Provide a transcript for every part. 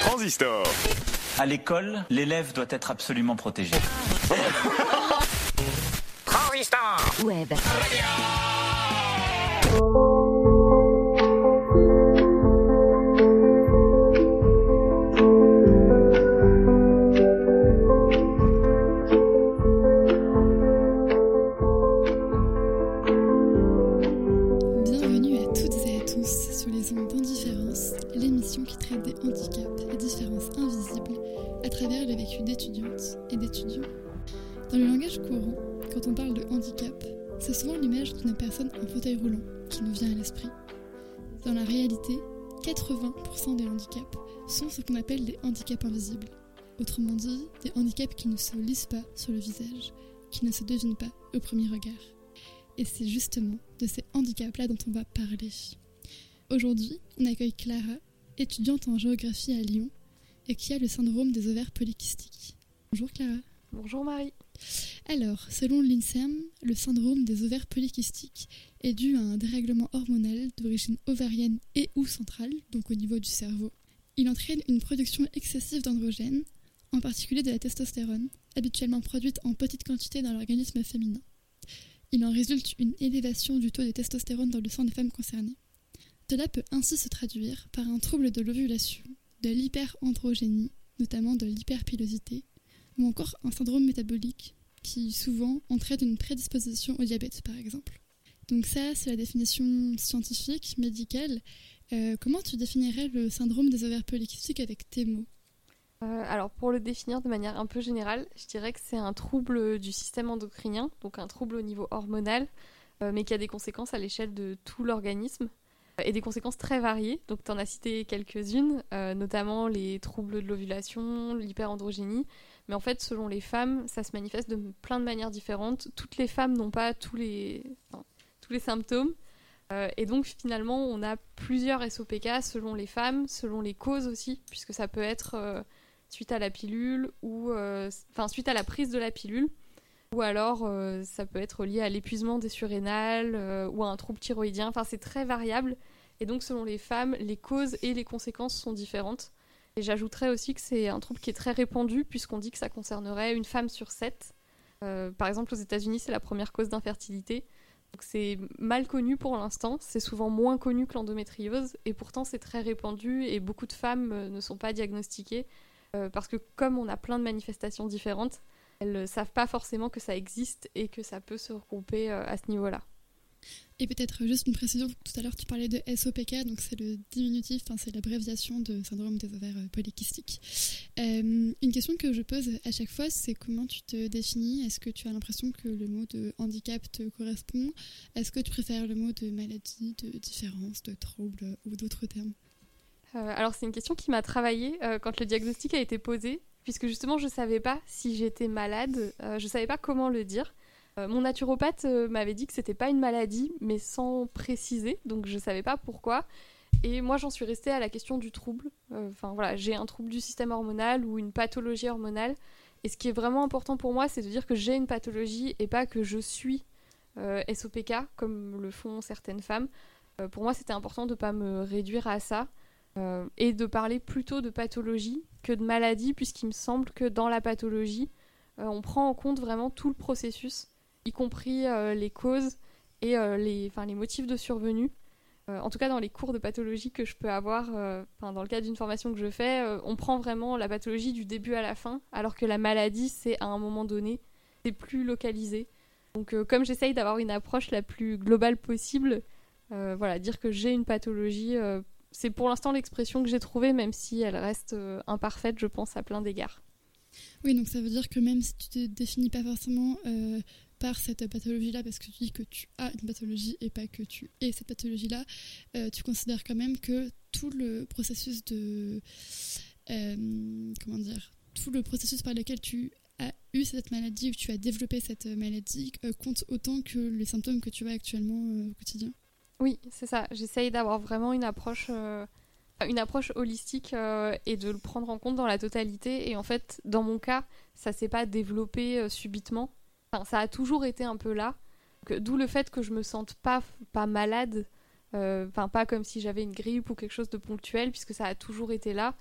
Transistor. À l'école, l'élève doit être absolument protégé. Transistor. Web. Bienvenue à toutes et à tous sur les ondes d'Indifférence, l'émission qui traite des handicaps et différences invisibles à travers le vécu d'étudiantes et d'étudiants. Dans le langage courant, quand on parle de handicap, c'est souvent l'image d'une personne en fauteuil roulant qui nous vient à l'esprit. Dans la réalité, 80% des handicaps sont ce qu'on appelle des handicaps invisibles. Autrement dit, des handicaps qui ne se lisent pas sur le visage, qui ne se devinent pas au premier regard. Et c'est justement de ces handicaps-là dont on va parler. Aujourd'hui, on accueille Clara, étudiante en géographie à Lyon, et qui a le syndrome des ovaires polykystiques. Bonjour Clara. Bonjour Marie. Alors, selon l'INSERM, le syndrome des ovaires polykystiques est dû à un dérèglement hormonal d'origine ovarienne et ou centrale, donc au niveau du cerveau. Il entraîne une production excessive d'androgènes, en particulier de la testostérone, habituellement produite en petite quantité dans l'organisme féminin. Il en résulte une élévation du taux de testostérone dans le sang des femmes concernées. Cela peut ainsi se traduire par un trouble de l'ovulation, de l'hyperandrogénie, notamment de l'hyperpilosité, ou encore un syndrome métabolique qui souvent entraîne une prédisposition au diabète par exemple. Donc ça, c'est la définition scientifique, médicale. Comment tu définirais le syndrome des ovaires polykystiques avec tes mots ? Alors pour le définir de manière un peu générale, je dirais que c'est un trouble du système endocrinien, donc un trouble au niveau hormonal, mais qui a des conséquences à l'échelle de tout l'organisme, et des conséquences très variées. Donc tu en as cité quelques-unes, notamment les troubles de l'ovulation, l'hyperandrogénie, mais en fait selon les femmes, ça se manifeste de plein de manières différentes. Toutes les femmes n'ont pas tous les symptômes, et donc finalement on a plusieurs SOPK selon les femmes, selon les causes aussi, puisque ça peut être suite à la pilule ou suite à la prise de la pilule, ou alors ça peut être lié à l'épuisement des surrénales ou à un trouble thyroïdien. Enfin, c'est très variable, et donc selon les femmes, les causes et les conséquences sont différentes. Et j'ajouterais aussi que c'est un trouble qui est très répandu, puisqu'on dit que ça concernerait une femme sur 7. Par exemple, aux États-Unis, c'est la première cause d'infertilité. Donc c'est mal connu pour l'instant, c'est souvent moins connu que l'endométriose, et pourtant c'est très répandu, et beaucoup de femmes ne sont pas diagnostiquées, parce que comme on a plein de manifestations différentes, elles ne savent pas forcément que ça existe et que ça peut se regrouper à ce niveau-là. Et peut-être juste une précision, tout à l'heure tu parlais de SOPK, donc c'est le diminutif, c'est l'abréviation de syndrome des ovaires polykystiques. Une question que je pose à chaque fois, c'est comment tu te définis ? Est-ce que tu as l'impression que le mot de handicap te correspond ? Est-ce que tu préfères le mot de maladie, de différence, de trouble ou d'autres termes ? Alors c'est une question qui m'a travaillée quand le diagnostic a été posé, puisque justement je ne savais pas si j'étais malade, je ne savais pas comment le dire. Mon naturopathe m'avait dit que c'était pas une maladie, mais sans préciser, donc je savais pas pourquoi. Et moi, j'en suis restée à la question du trouble. J'ai un trouble du système hormonal ou une pathologie hormonale. Et ce qui est vraiment important pour moi, c'est de dire que j'ai une pathologie et pas que je suis SOPK, comme le font certaines femmes. Pour moi, c'était important de pas me réduire à ça et de parler plutôt de pathologie que de maladie, puisqu'il me semble que dans la pathologie, on prend en compte vraiment tout le processus, y compris les causes et les motifs de survenue. En tout cas, dans les cours de pathologie que je peux avoir, dans le cadre d'une formation que je fais, on prend vraiment la pathologie du début à la fin, alors que la maladie, c'est à un moment donné, c'est plus localisé. Donc, comme j'essaye d'avoir une approche la plus globale possible, dire que j'ai une pathologie, c'est pour l'instant l'expression que j'ai trouvée, même si elle reste imparfaite, je pense, à plein d'égards. Oui, donc ça veut dire que même si tu te définis pas forcément par cette pathologie-là, parce que tu dis que tu as une pathologie et pas que tu es cette pathologie-là, tu considères quand même que tout le processus tout le processus par lequel tu as eu cette maladie ou que tu as développé cette maladie compte autant que les symptômes que tu as actuellement au quotidien. Oui, c'est ça. J'essaye d'avoir vraiment une approche holistique et de le prendre en compte dans la totalité. Et en fait, dans mon cas, ça s'est pas développé subitement. Ça a toujours été un peu là. D'où le fait que je me sente pas malade, pas comme si j'avais une grippe ou quelque chose de ponctuel, puisque ça a toujours été là.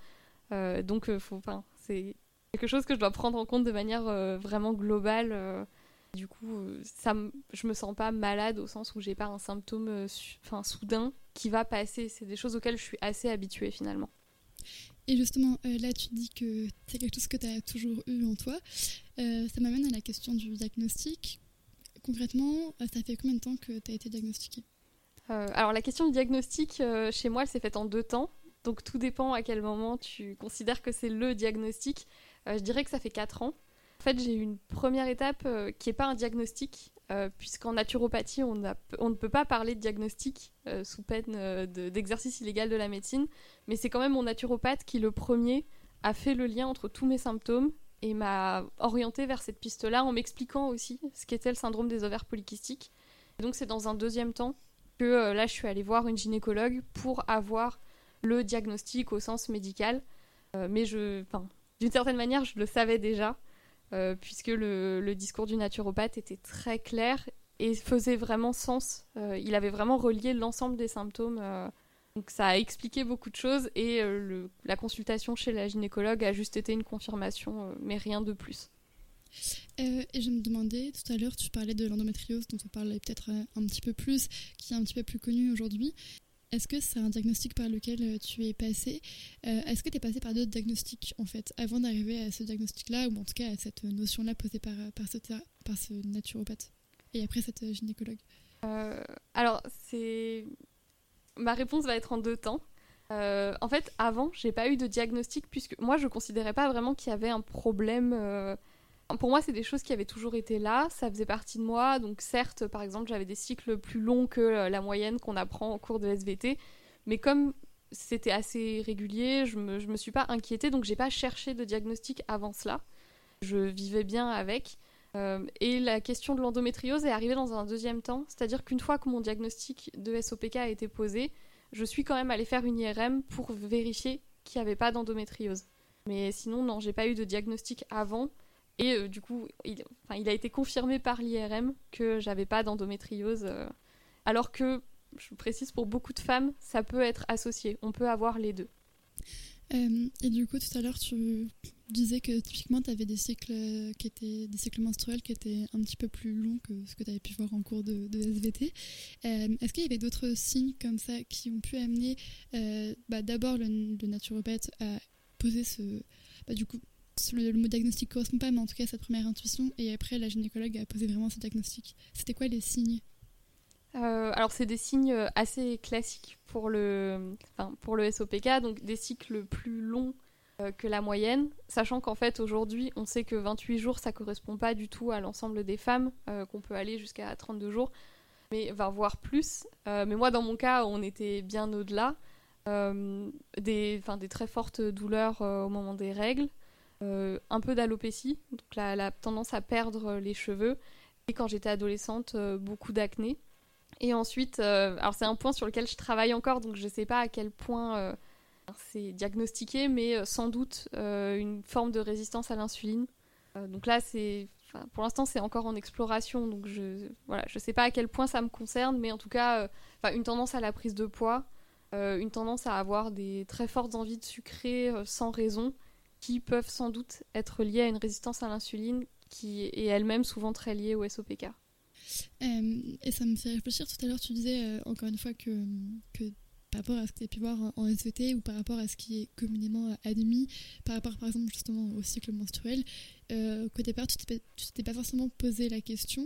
C'est quelque chose que je dois prendre en compte de manière vraiment globale. Du coup, je me sens pas malade au sens où j'ai pas un symptôme soudain qui va passer. C'est des choses auxquelles je suis assez habituée finalement. Et justement, là, tu dis que c'est quelque chose que tu as toujours eu en toi. Ça m'amène à la question du diagnostic. Concrètement, ça fait combien de temps que tu as été diagnostiquée ? Alors, la question du diagnostic, chez moi, elle s'est faite en 2 temps. Donc, tout dépend à quel moment tu considères que c'est le diagnostic. Je dirais que ça fait 4 ans. En fait, j'ai eu une première étape qui n'est pas un diagnostic, puisqu'en naturopathie, on ne peut pas parler de diagnostic sous peine d'exercice illégal de la médecine. Mais c'est quand même mon naturopathe qui, le premier, a fait le lien entre tous mes symptômes et m'a orientée vers cette piste-là en m'expliquant aussi ce qu'était le syndrome des ovaires polykystiques. Et donc, c'est dans un deuxième temps que là, je suis allée voir une gynécologue pour avoir le diagnostic au sens médical. Mais d'une certaine manière, je le savais déjà, puisque le discours du naturopathe était très clair et faisait vraiment sens. Il avait vraiment relié l'ensemble des symptômes. Donc ça a expliqué beaucoup de choses et la consultation chez la gynécologue a juste été une confirmation, mais rien de plus. Et je me demandais, tout à l'heure, tu parlais de l'endométriose, dont on parlait peut-être un petit peu plus, qui est un petit peu plus connue aujourd'hui. Est-ce que c'est un diagnostic par lequel tu es passée ? Est-ce que tu es passée par d'autres diagnostics, en fait, avant d'arriver à ce diagnostic-là, ou en tout cas à cette notion-là posée par ce naturopathe, et après cette gynécologue ? Alors, ma réponse va être en 2 temps. En fait, avant, j'ai pas eu de diagnostic, puisque moi, je considérais pas vraiment qu'il y avait un problème... Pour moi, c'est des choses qui avaient toujours été là, ça faisait partie de moi. Donc certes, par exemple, j'avais des cycles plus longs que la moyenne qu'on apprend en cours de SVT, mais comme c'était assez régulier, je me suis pas inquiétée, donc j'ai pas cherché de diagnostic avant cela. Je vivais bien avec. Et la question de l'endométriose est arrivée dans un deuxième temps, c'est-à-dire qu'une fois que mon diagnostic de SOPK a été posé, je suis quand même allée faire une IRM pour vérifier qu'il n'y avait pas d'endométriose. Mais sinon, non, j'ai pas eu de diagnostic avant. Et du coup, il a été confirmé par l'IRM que j'avais pas d'endométriose. Alors que, je précise, pour beaucoup de femmes, ça peut être associé. On peut avoir les deux. Et du coup, tout à l'heure, tu disais que typiquement, tu avais des cycles menstruels qui étaient un petit peu plus longs que ce que tu avais pu voir en cours de SVT. Est-ce qu'il y avait d'autres signes comme ça qui ont pu amener d'abord le naturopathe à poser le mot diagnostic ne correspond pas, mais en tout cas cette première intuition, et après la gynécologue a posé vraiment ce diagnostic. C'était quoi les signes ? Alors c'est des signes assez classiques pour le SOPK, donc des cycles plus longs que la moyenne, sachant qu'en fait aujourd'hui on sait que 28 jours ça correspond pas du tout à l'ensemble des femmes, qu'on peut aller jusqu'à 32 jours, mais voire plus. Mais moi dans mon cas on était bien au-delà, des très fortes douleurs au moment des règles, un peu d'alopécie, donc la tendance à perdre les cheveux, et quand j'étais adolescente, beaucoup d'acné. Et ensuite, alors c'est un point sur lequel je travaille encore, donc je ne sais pas à quel point c'est diagnostiqué, mais sans doute une forme de résistance à l'insuline. Donc là, pour l'instant, c'est encore en exploration, donc je ne sais pas à quel point ça me concerne, mais en tout cas, une tendance à la prise de poids, une tendance à avoir des très fortes envies de sucrer sans raison, qui peuvent sans doute être liées à une résistance à l'insuline qui est elle-même souvent très liée au SOPK. Et ça me fait réfléchir, tout à l'heure tu disais encore une fois que par rapport à ce que tu as pu voir en SVT ou par rapport à ce qui est communément admis, par rapport par exemple justement au cycle menstruel, qu'au départ tu t'étais pas forcément posé la question.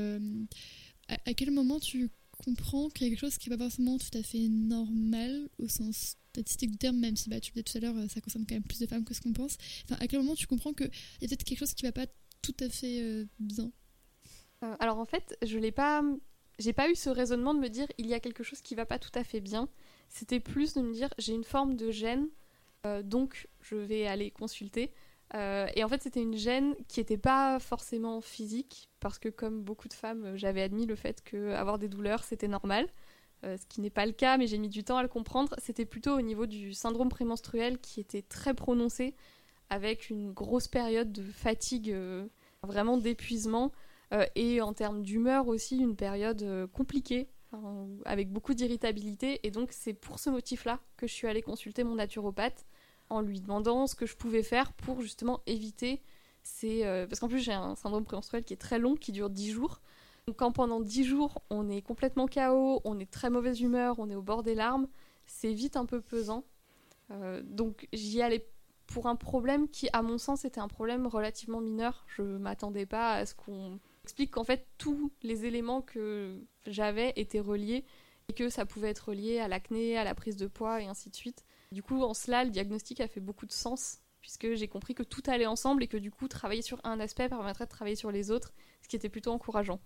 À quel moment tu comprends qu'il y a quelque chose qui n'est pas forcément tout à fait normal au sens statistique du terme, même si tu le disais tout à l'heure, ça concerne quand même plus de femmes que ce qu'on pense. À quel moment tu comprends qu'il y a peut-être quelque chose qui ne va pas tout à fait bien ? Alors en fait, j'ai pas eu ce raisonnement de me dire il y a quelque chose qui va pas tout à fait bien. C'était plus de me dire j'ai une forme de gêne, donc je vais aller consulter. Et en fait, c'était une gêne qui n'était pas forcément physique, parce que comme beaucoup de femmes, j'avais admis le fait qu'avoir des douleurs, c'était normal. Ce qui n'est pas le cas, mais j'ai mis du temps à le comprendre. C'était plutôt au niveau du syndrome prémenstruel qui était très prononcé, avec une grosse période de fatigue, vraiment d'épuisement, et en termes d'humeur aussi, une période compliquée, avec beaucoup d'irritabilité. Et donc c'est pour ce motif-là que je suis allée consulter mon naturopathe, en lui demandant ce que je pouvais faire pour justement éviter parce qu'en plus j'ai un syndrome prémenstruel qui est très long, qui dure 10 jours. Donc quand pendant 10 jours on est complètement KO, on est de très mauvaise humeur, on est au bord des larmes, c'est vite un peu pesant. Donc j'y allais pour un problème qui, à mon sens, était un problème relativement mineur. Je m'attendais pas à ce qu'on explique qu'en fait tous les éléments que j'avais étaient reliés et que ça pouvait être relié à l'acné, à la prise de poids et ainsi de suite. Du coup, en cela, le diagnostic a fait beaucoup de sens puisque j'ai compris que tout allait ensemble et que du coup, travailler sur un aspect permettrait de travailler sur les autres, ce qui était plutôt encourageant.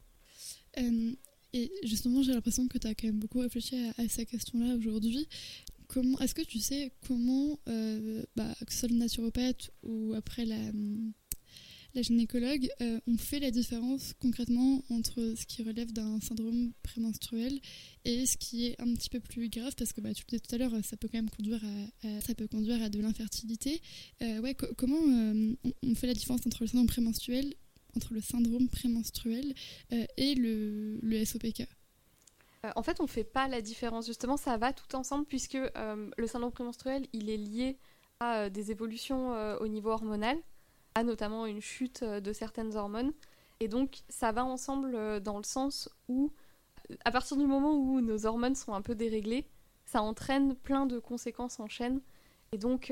Et justement, j'ai l'impression que tu as quand même beaucoup réfléchi à ces questions-là aujourd'hui. Est-ce que tu sais comment, que ce soit le naturopathe ou après la gynécologue, on fait la différence concrètement entre ce qui relève d'un syndrome prémenstruel et ce qui est un petit peu plus grave, parce que tu le disais tout à l'heure, ça peut quand même conduire à de l'infertilité. Comment on fait la différence entre le syndrome prémenstruel et le SOPK? En fait, on ne fait pas la différence. Justement, ça va tout ensemble puisque le syndrome prémenstruel, il est lié à des évolutions au niveau hormonal, à notamment une chute de certaines hormones. Et donc, ça va ensemble dans le sens où, à partir du moment où nos hormones sont un peu déréglées, ça entraîne plein de conséquences en chaîne. Et donc,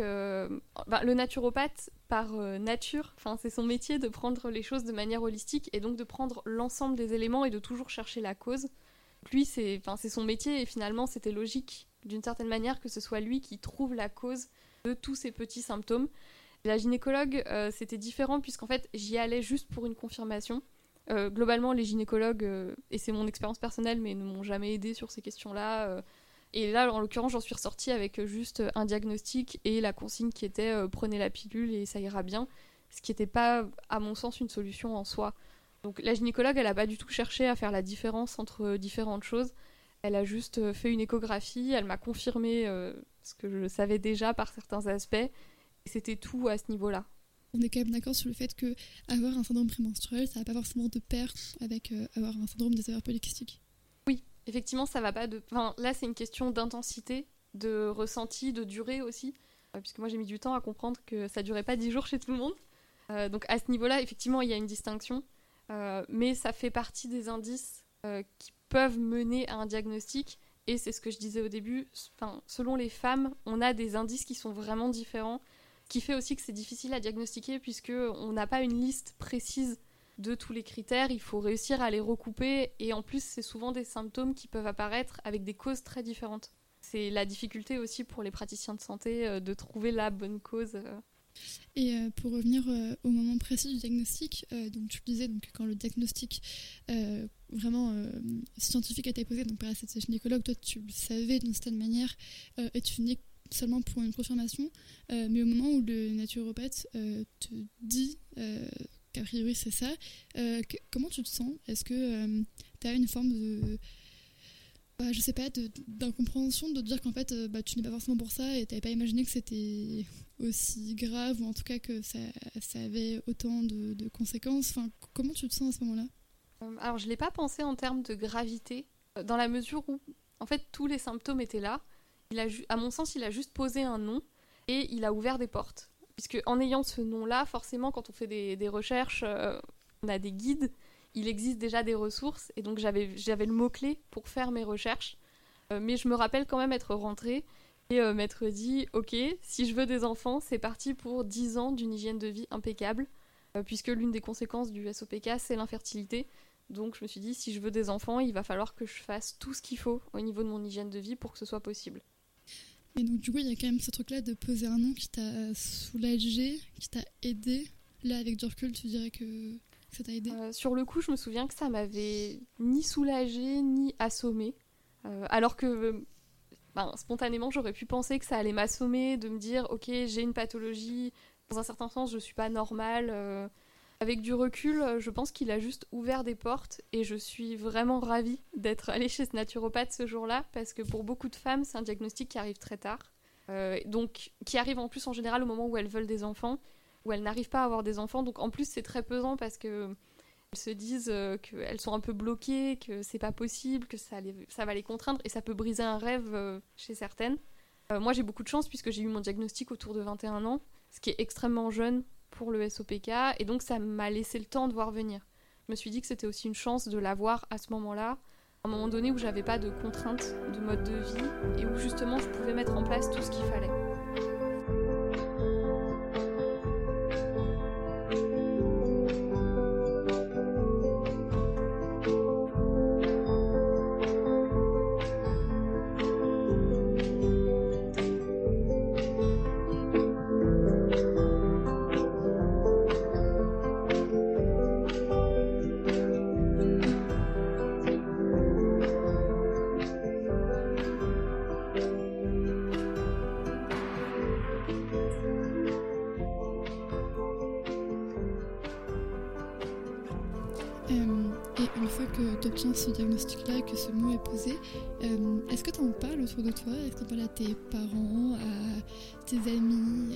le naturopathe, par nature, c'est son métier de prendre les choses de manière holistique et donc de prendre l'ensemble des éléments et de toujours chercher la cause. Lui, c'est son métier et finalement, c'était logique d'une certaine manière que ce soit lui qui trouve la cause de tous ces petits symptômes. La gynécologue, c'était différent puisqu'en fait, j'y allais juste pour une confirmation. Globalement, les gynécologues, et c'est mon expérience personnelle, mais ne m'ont jamais aidée sur ces questions-là. Et là, en l'occurrence, j'en suis ressortie avec juste un diagnostic et la consigne qui était prenez la pilule et ça ira bien, ce qui n'était pas, à mon sens, une solution en soi. Donc la gynécologue, elle n'a pas du tout cherché à faire la différence entre différentes choses. Elle a juste fait une échographie, elle m'a confirmé ce que je savais déjà par certains aspects, et c'était tout à ce niveau-là. On est quand même d'accord sur le fait qu'avoir un syndrome prémenstruel, ça n'a pas forcément de pair avec avoir un syndrome des ovaires polykystiques. Oui, effectivement, ça va pas de... là, c'est une question d'intensité, de ressenti, de durée aussi, puisque moi, j'ai mis du temps à comprendre que ça durait pas 10 jours chez tout le monde. Donc à ce niveau-là, effectivement, il y a une distinction. Mais ça fait partie des indices qui peuvent mener à un diagnostic et c'est ce que je disais au début, selon les femmes, on a des indices qui sont vraiment différents, ce qui fait aussi que c'est difficile à diagnostiquer puisqu'on n'a pas une liste précise de tous les critères, il faut réussir à les recouper et en plus c'est souvent des symptômes qui peuvent apparaître avec des causes très différentes. C'est la difficulté aussi pour les praticiens de santé de trouver la bonne cause. Et pour revenir au moment précis du diagnostic, donc tu disais quand le diagnostic vraiment scientifique a été posé donc par cette gynécologue, toi tu le savais d'une certaine manière et tu venais seulement pour une confirmation, mais au moment où le naturopathe te dit qu'a priori c'est ça, comment tu te sens? Est-ce que tu as une forme de... je sais pas, d'incompréhension, de te dire qu'en fait tu n'es pas forcément pour ça et tu n'avais pas imaginé que c'était aussi grave ou en tout cas que ça avait autant de conséquences. Comment tu te sens à ce moment-là? Alors je ne l'ai pas pensé en termes de gravité, dans la mesure où en fait tous les symptômes étaient là. À mon sens, il a juste posé un nom et il a ouvert des portes. Puisque en ayant ce nom-là, forcément quand on fait des recherches, on a des guides, il existe déjà des ressources et donc j'avais le mot-clé pour faire mes recherches. Mais je me rappelle quand même être rentrée et m'être dit « Ok, si je veux des enfants, c'est parti pour 10 ans d'une hygiène de vie impeccable. » Puisque l'une des conséquences du SOPK, c'est l'infertilité. Donc je me suis dit « Si je veux des enfants, il va falloir que je fasse tout ce qu'il faut au niveau de mon hygiène de vie pour que ce soit possible. » Et donc du coup, il y a quand même ce truc-là de poser un nom qui t'a soulagé, qui t'a aidé. Là, avec du recul, tu dirais que ça t'a aidé? Sur le coup, je me souviens que ça m'avait ni soulagée, ni assommée. Alors que... spontanément, j'aurais pu penser que ça allait m'assommer, de me dire « Ok, j'ai une pathologie, dans un certain sens, je suis pas normale. » Avec du recul, je pense qu'il a juste ouvert des portes et je suis vraiment ravie d'être allée chez ce naturopathe ce jour-là parce que pour beaucoup de femmes, c'est un diagnostic qui arrive très tard. Donc, qui arrive en plus en général au moment où elles veulent des enfants, où elles n'arrivent pas à avoir des enfants. Donc en plus, c'est très pesant parce qu'elles se disent qu'elles sont un peu bloquées, que c'est pas possible, que ça va les contraindre et ça peut briser un rêve chez certaines. Moi, j'ai beaucoup de chance puisque j'ai eu mon diagnostic autour de 21 ans, ce qui est extrêmement jeune pour le SOPK, et donc ça m'a laissé le temps de voir venir. Je me suis dit que c'était aussi une chance de l'avoir à ce moment-là, à un moment donné où j'avais pas de contraintes de mode de vie et où justement je pouvais mettre en place tout ce qu'il fallait. Et une fois que tu obtiens ce diagnostic-là et que ce mot est posé, est-ce que tu en parles autour de toi? Est-ce que tu en parles à tes parents, à tes amis,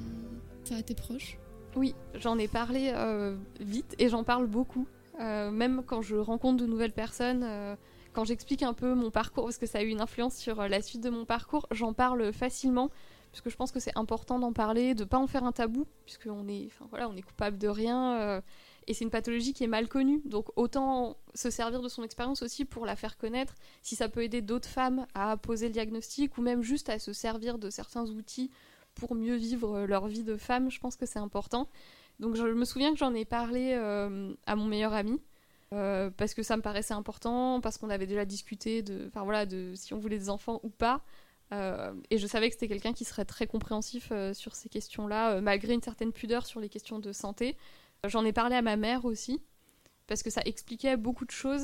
à tes proches? Oui, j'en ai parlé vite et j'en parle beaucoup. Même quand je rencontre de nouvelles personnes, quand j'explique un peu mon parcours, parce que ça a eu une influence sur la suite de mon parcours, j'en parle facilement, puisque je pense que c'est important d'en parler, de ne pas en faire un tabou, puisqu'on est, on est coupable de rien, et c'est une pathologie qui est mal connue, donc autant se servir de son expérience aussi pour la faire connaître, si ça peut aider d'autres femmes à poser le diagnostic, ou même juste à se servir de certains outils pour mieux vivre leur vie de femme, je pense que c'est important. Donc je me souviens que j'en ai parlé à mon meilleur ami, parce que ça me paraissait important, parce qu'on avait déjà discuté de si on voulait des enfants ou pas, et je savais que c'était quelqu'un qui serait très compréhensif sur ces questions-là, malgré une certaine pudeur sur les questions de santé. J'en ai parlé à ma mère aussi, parce que ça expliquait beaucoup de choses,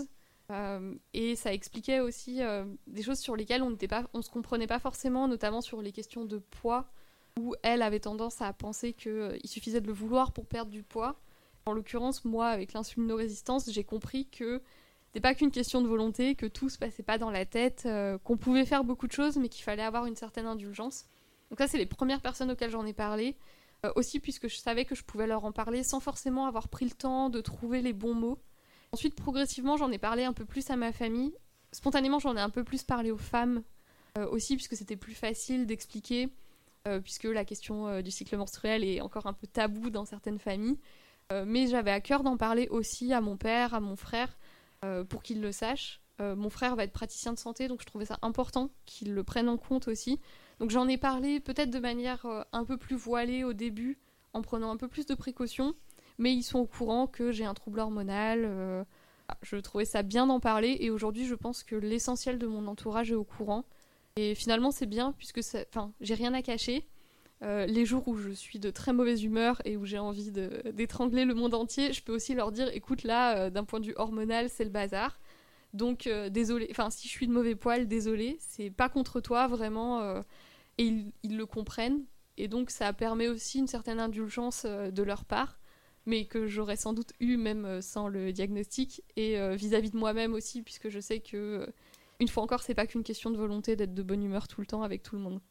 et ça expliquait aussi des choses sur lesquelles on se comprenait pas forcément, notamment sur les questions de poids, où elle avait tendance à penser qu'il suffisait de le vouloir pour perdre du poids. En l'occurrence, moi, avec l'insulinorésistance, j'ai compris que c'était pas qu'une question de volonté, que tout se passait pas dans la tête, qu'on pouvait faire beaucoup de choses, mais qu'il fallait avoir une certaine indulgence. Donc ça, c'est les premières personnes auxquelles j'en ai parlé. Aussi puisque je savais que je pouvais leur en parler sans forcément avoir pris le temps de trouver les bons mots. Ensuite, progressivement, j'en ai parlé un peu plus à ma famille. Spontanément, j'en ai un peu plus parlé aux femmes aussi, puisque c'était plus facile d'expliquer, puisque la question du cycle menstruel est encore un peu tabou dans certaines familles. Mais j'avais à cœur d'en parler aussi à mon père, à mon frère, pour qu'ils le sachent. Mon frère va être praticien de santé, donc je trouvais ça important qu'il le prenne en compte aussi. Donc j'en ai parlé peut-être de manière un peu plus voilée au début, en prenant un peu plus de précautions, mais ils sont au courant que j'ai un trouble hormonal. Je trouvais ça bien d'en parler, et aujourd'hui je pense que l'essentiel de mon entourage est au courant. Et finalement c'est bien, puisque j'ai rien à cacher. Les jours où je suis de très mauvaise humeur et où j'ai envie d'étrangler le monde entier, je peux aussi leur dire, écoute là, d'un point de vue hormonal, c'est le bazar. Donc désolé, si je suis de mauvais poil, désolé, c'est pas contre toi vraiment, et ils le comprennent, et donc ça permet aussi une certaine indulgence de leur part, mais que j'aurais sans doute eu même sans le diagnostic, et vis-à-vis de moi-même aussi, puisque je sais que, une fois encore, c'est pas qu'une question de volonté d'être de bonne humeur tout le temps avec tout le monde.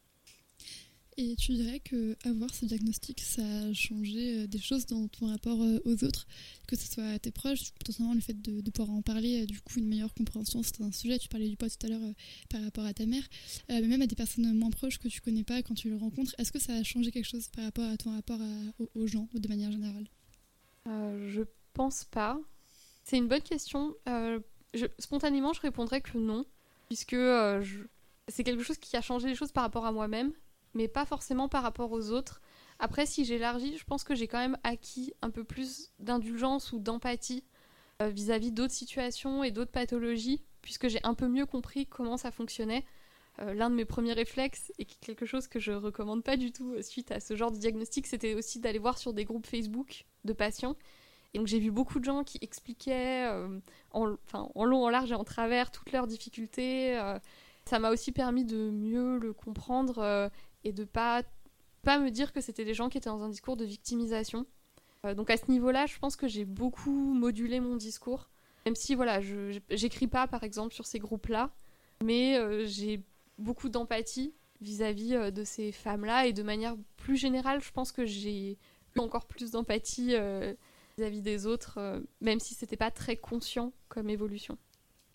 Et tu dirais qu'avoir ce diagnostic, ça a changé des choses dans ton rapport aux autres, que ce soit à tes proches, potentiellement le fait de pouvoir en parler, du coup une meilleure compréhension, c'est un sujet, tu parlais du poids tout à l'heure par rapport à ta mère, mais même à des personnes moins proches que tu connais pas quand tu les rencontres, est-ce que ça a changé quelque chose par rapport à ton rapport aux gens, de manière générale? Je pense pas. C'est une bonne question. Spontanément, je répondrais que non, puisque c'est quelque chose qui a changé les choses par rapport à moi-même, mais pas forcément par rapport aux autres. Après, si j'élargis, je pense que j'ai quand même acquis un peu plus d'indulgence ou d'empathie vis-à-vis d'autres situations et d'autres pathologies, puisque j'ai un peu mieux compris comment ça fonctionnait. L'un de mes premiers réflexes, et quelque chose que je recommande pas du tout suite à ce genre de diagnostic, c'était aussi d'aller voir sur des groupes Facebook de patients. Et donc j'ai vu beaucoup de gens qui expliquaient en long, en large et en travers toutes leurs difficultés. Ça m'a aussi permis de mieux le comprendre et de pas me dire que c'était des gens qui étaient dans un discours de victimisation. Donc à ce niveau-là, je pense que j'ai beaucoup modulé mon discours. Même si j'écris pas par exemple sur ces groupes-là, mais j'ai beaucoup d'empathie vis-à-vis de ces femmes-là, et de manière plus générale, je pense que j'ai eu encore plus d'empathie vis-à-vis des autres, même si c'était pas très conscient comme évolution.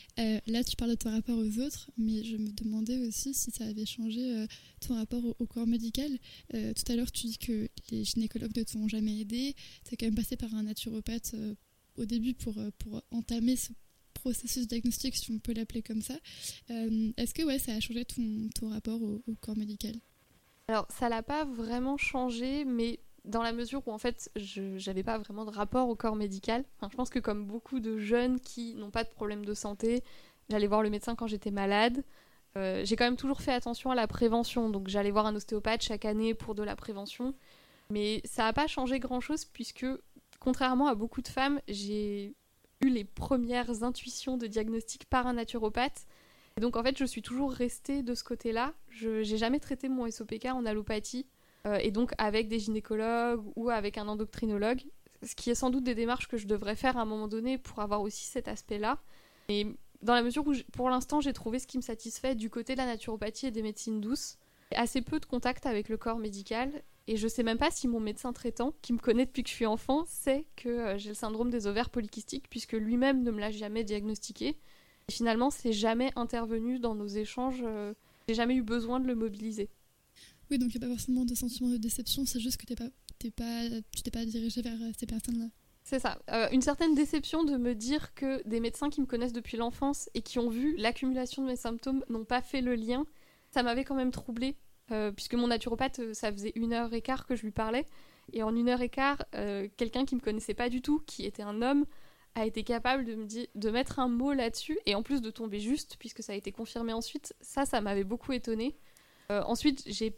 Là, tu parles de ton rapport aux autres, mais je me demandais aussi si ça avait changé ton rapport au corps médical. Tout à l'heure, tu dis que les gynécologues ne t'ont jamais aidé. Tu es quand même passé par un naturopathe au début pour entamer ce processus diagnostic, si on peut l'appeler comme ça. Est-ce que ça a changé ton rapport au corps médical ? Alors, ça l'a pas vraiment changé, mais dans la mesure où en fait j'avais pas vraiment de rapport au corps médical. Je pense que comme beaucoup de jeunes qui n'ont pas de problème de santé, j'allais voir le médecin quand j'étais malade. J'ai quand même toujours fait attention à la prévention, donc j'allais voir un ostéopathe chaque année pour de la prévention. Mais ça n'a pas changé grand-chose puisque, contrairement à beaucoup de femmes, j'ai eu les premières intuitions de diagnostic par un naturopathe. Et donc en fait je suis toujours restée de ce côté-là. J'ai jamais traité mon SOPK en allopathie. Et donc avec des gynécologues ou avec un endocrinologue, ce qui est sans doute des démarches que je devrais faire à un moment donné pour avoir aussi cet aspect-là. Et dans la mesure où, pour l'instant, j'ai trouvé ce qui me satisfait du côté de la naturopathie et des médecines douces, assez peu de contact avec le corps médical, et je sais même pas si mon médecin traitant, qui me connaît depuis que je suis enfant, sait que j'ai le syndrome des ovaires polykystiques, puisque lui-même ne me l'a jamais diagnostiqué. Et finalement, c'est jamais intervenu dans nos échanges, j'ai jamais eu besoin de le mobiliser. Oui, donc il n'y a pas forcément de sentiment de déception, c'est juste que tu t'es pas dirigé vers ces personnes-là. C'est ça. Une certaine déception de me dire que des médecins qui me connaissent depuis l'enfance et qui ont vu l'accumulation de mes symptômes n'ont pas fait le lien, ça m'avait quand même troublée, puisque mon naturopathe, ça faisait 1h15 que je lui parlais, et en 1h15, quelqu'un qui me connaissait pas du tout, qui était un homme, a été capable de mettre un mot là-dessus, et en plus de tomber juste, puisque ça a été confirmé ensuite, ça m'avait beaucoup étonnée. Ensuite, j'ai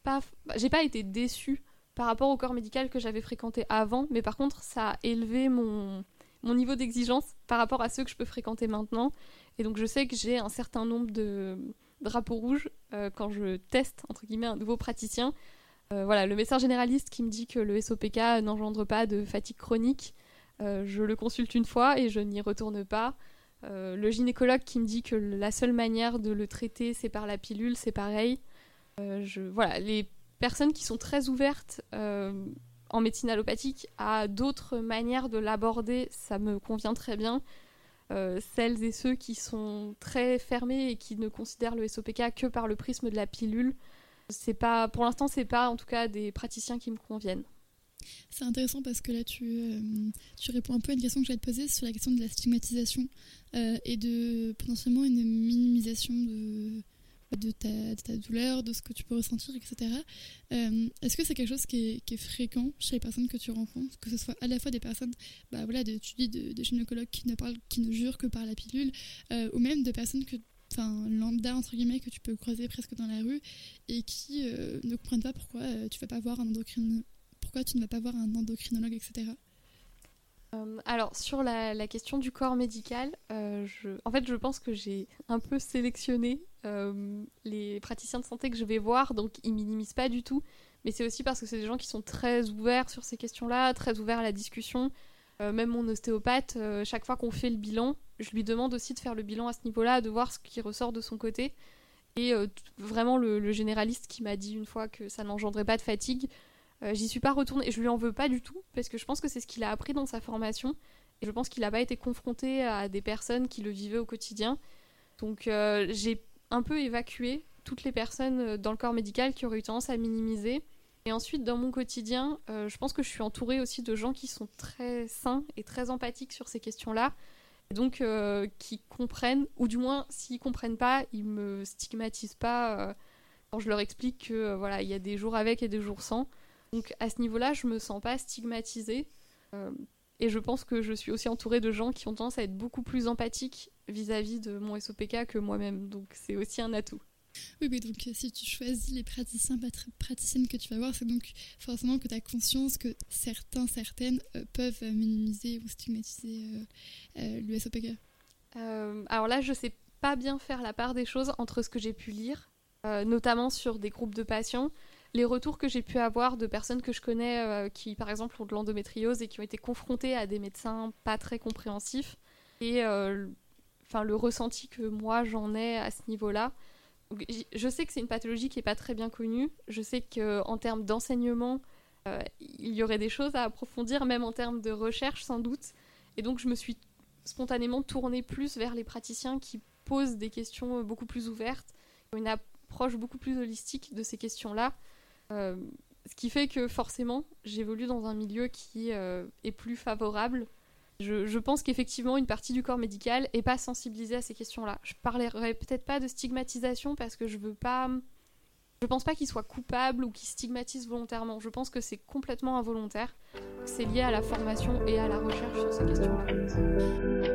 pas été déçue par rapport au corps médical que j'avais fréquenté avant, mais par contre ça a élevé mon niveau d'exigence par rapport à ceux que je peux fréquenter maintenant, et donc je sais que j'ai un certain nombre de drapeaux rouges quand je teste entre guillemets un nouveau praticien. Le médecin généraliste qui me dit que le SOPK n'engendre pas de fatigue chronique, je le consulte une fois et je n'y retourne pas. Le gynécologue qui me dit que la seule manière de le traiter c'est par la pilule, c'est pareil. Les personnes qui sont très ouvertes en médecine allopathique à d'autres manières de l'aborder, ça me convient très bien. Celles et ceux qui sont très fermés et qui ne considèrent le SOPK que par le prisme de la pilule, pour l'instant, c'est pas en tout cas des praticiens qui me conviennent. C'est intéressant parce que là, tu réponds un peu à une question que j'allais te poser sur la question de la stigmatisation et de potentiellement une minimisation de ta douleur, de ce que tu peux ressentir, etc. Est-ce que c'est quelque chose qui est fréquent chez les personnes que tu rencontres, que ce soit à la fois des personnes, tu dis de gynécologues qui ne jurent que par la pilule, ou même de personnes lambda entre guillemets que tu peux croiser presque dans la rue et qui ne comprennent pas pourquoi tu ne vas pas voir un endocrinologue, etc. Alors, sur la question du corps médical, je pense que j'ai un peu sélectionné les praticiens de santé que je vais voir, donc ils minimisent pas du tout, mais c'est aussi parce que c'est des gens qui sont très ouverts sur ces questions-là, très ouverts à la discussion. Même mon ostéopathe, chaque fois qu'on fait le bilan, je lui demande aussi de faire le bilan à ce niveau-là, de voir ce qui ressort de son côté. Et vraiment, le généraliste qui m'a dit une fois que ça n'engendrait pas de fatigue, j'y suis pas retournée, et je lui en veux pas du tout, parce que je pense que c'est ce qu'il a appris dans sa formation, et je pense qu'il n'a pas été confronté à des personnes qui le vivaient au quotidien. Donc j'ai un peu évacué toutes les personnes dans le corps médical qui auraient eu tendance à minimiser. Et ensuite, dans mon quotidien, je pense que je suis entourée aussi de gens qui sont très sains et très empathiques sur ces questions-là, et donc qui comprennent, ou du moins, s'ils comprennent pas, ils me stigmatisent pas quand je leur explique que il y a des jours avec et des jours sans. Donc à ce niveau-là, je me sens pas stigmatisée. Et je pense que je suis aussi entourée de gens qui ont tendance à être beaucoup plus empathiques vis-à-vis de mon SOPK que moi-même. Donc c'est aussi un atout. Oui, donc si tu choisis les praticiennes que tu vas voir, c'est donc forcément que tu as conscience que certaines peuvent minimiser ou stigmatiser le SOPK. Alors là, je sais pas bien faire la part des choses entre ce que j'ai pu lire, notamment sur des groupes de patients, les retours que j'ai pu avoir de personnes que je connais qui, par exemple, ont de l'endométriose et qui ont été confrontées à des médecins pas très compréhensifs, et le ressenti que moi j'en ai à ce niveau-là. Donc, je sais que c'est une pathologie qui n'est pas très bien connue. Je sais qu'en termes d'enseignement, il y aurait des choses à approfondir, même en termes de recherche sans doute. Et donc je me suis spontanément tourner plus vers les praticiens qui posent des questions beaucoup plus ouvertes, qui ont une approche beaucoup plus holistique de ces questions-là. Ce qui fait que forcément, j'évolue dans un milieu qui est plus favorable. Je pense qu'effectivement, une partie du corps médical n'est pas sensibilisée à ces questions-là. Je parlerai peut-être pas de stigmatisation parce que je pense pas qu'ils soient coupables ou qu'ils stigmatisent volontairement. Je pense que c'est complètement involontaire. C'est lié à la formation et à la recherche sur ces questions-là.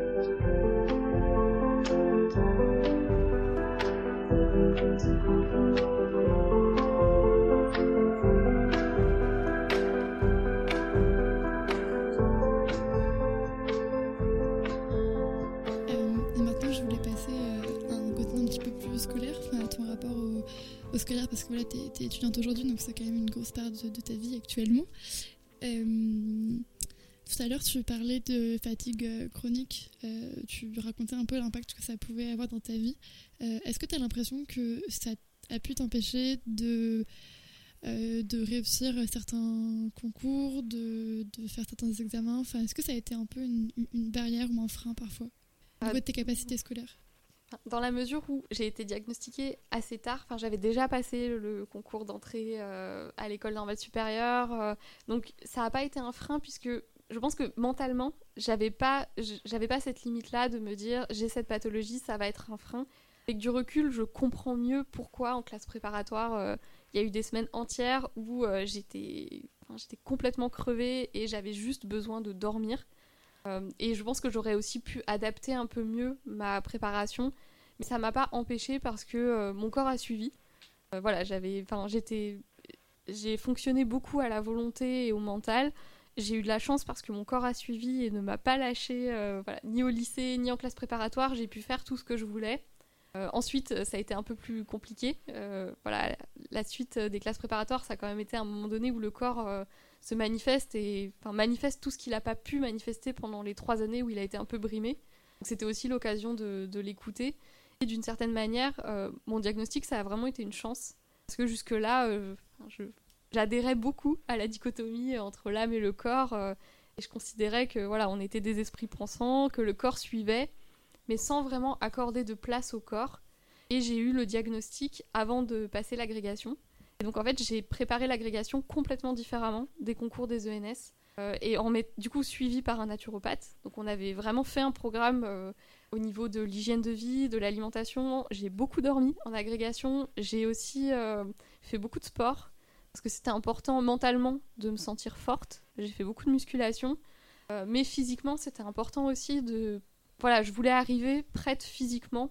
Et maintenant, je voulais passer à un côté un petit peu plus scolaire, à ton rapport au scolaire, parce que voilà, t'es étudiante aujourd'hui, donc c'est quand même une grosse part de ta vie actuellement. Tout à l'heure, tu parlais de fatigue chronique. Tu racontais un peu l'impact que ça pouvait avoir dans ta vie. Est-ce que tu as l'impression que ça a pu t'empêcher de réussir certains concours, de faire certains examens? Enfin, est-ce que ça a été un peu une barrière ou un frein parfois au niveau de tes capacités scolaires? Dans la mesure où j'ai été diagnostiquée assez tard, j'avais déjà passé le concours d'entrée à l'école normale supérieure, donc ça n'a pas été un frein puisque je pense que mentalement, j'avais pas cette limite-là de me dire j'ai cette pathologie, ça va être un frein. Avec du recul, je comprends mieux pourquoi en classe préparatoire, il y a eu des semaines entières où j'étais complètement crevée et j'avais juste besoin de dormir. Et je pense que j'aurais aussi pu adapter un peu mieux ma préparation, mais ça m'a pas empêchée parce que mon corps a suivi. J'ai fonctionné beaucoup à la volonté et au mental. J'ai eu de la chance parce que mon corps a suivi et ne m'a pas lâchée, ni au lycée ni en classe préparatoire. J'ai pu faire tout ce que je voulais. Ensuite, ça a été un peu plus compliqué. La suite des classes préparatoires, ça a quand même été un moment donné où le corps se manifeste manifeste tout ce qu'il n'a pas pu manifester pendant les 3 années où il a été un peu brimé. Donc, c'était aussi l'occasion de l'écouter. Et d'une certaine manière, mon diagnostic, ça a vraiment été une chance. Parce que jusque-là, j'adhérais beaucoup à la dichotomie entre l'âme et le corps. Et je considérais que on était des esprits pensants, que le corps suivait, mais sans vraiment accorder de place au corps. Et j'ai eu le diagnostic avant de passer l'agrégation. Et donc en fait, j'ai préparé l'agrégation complètement différemment des concours des ENS. Et du coup suivi par un naturopathe. Donc on avait vraiment fait un programme au niveau de l'hygiène de vie, de l'alimentation. J'ai beaucoup dormi en agrégation. J'ai aussi fait beaucoup de sport parce que c'était important mentalement de me sentir forte. J'ai fait beaucoup de musculation. Mais physiquement, c'était important aussi je voulais arriver prête physiquement